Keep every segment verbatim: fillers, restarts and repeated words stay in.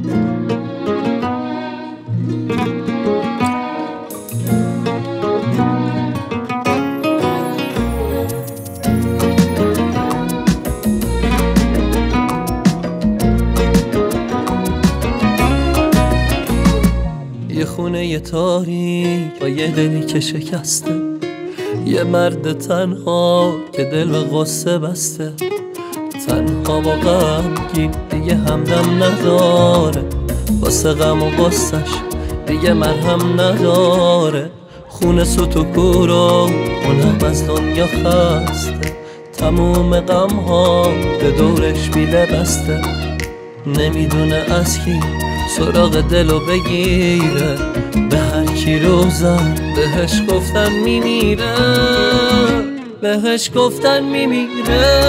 یه خونه یه تاریک با یه دلی که شکسته، یه مرد تنها که دل به غصه بسته، تنها با غمگین دیگه همدم نداره، واسه غم و غصش دیگه مرهم نداره. خونه سوت و کورو اونم از دنیا خسته، تموم غم ها به دورش بیله بسته، نمیدونه از کی سراغ دلو بگیره، به هر کی رو زد بهش گفتن میمیره، بهش گفتن میمیره.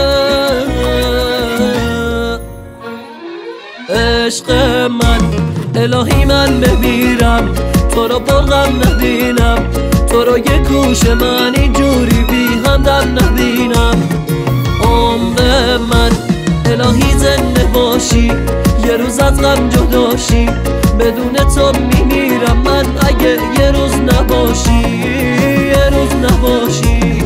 عشق من الهی من بمیرم، تو رو پرغم نبینم، تو رو یه گوش من اینجوری بی همدم نبینم. عمر من الهی زنده باشی، یه روز از غم جداشی، بدون تو میمیرم من اگه یه روز نباشی، یه روز نباشی.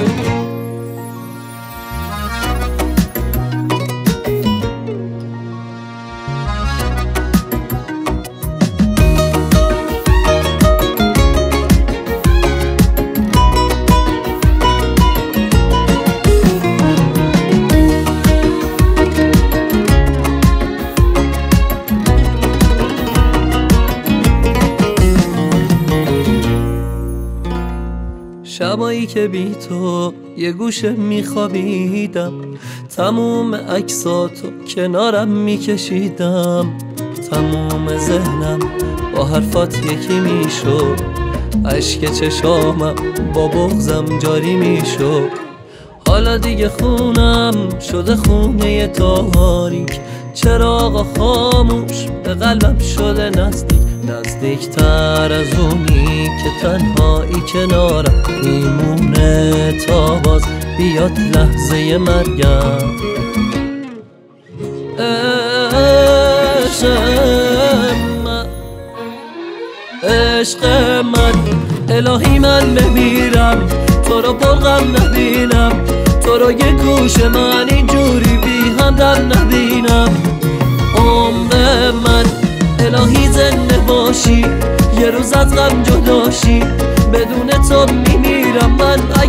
شبایی که بی تو یه گوشه میخوابیدم، تموم عکساتو کنارم میکشیدم، تموم ذهنم با حرفات یکی میشد، اشک چشامم با بغضم جاری میشد. حالا دیگه خونم شده خونه تاریک، چراغ خاموش به قلبم شده نزدیک، نزدیک تر از اونی که تنهایی کنارم میمونه تا باز بیاد لحظه مرگم. عشق من عشق من الهی من بمیرم، تو رو پرغم نبینم، تو رو یه گوش من اینجوری بی همدم نبینم. عمر من الهی زنده باشی، یه روز از غم جداشی، بدون تو میمیرم من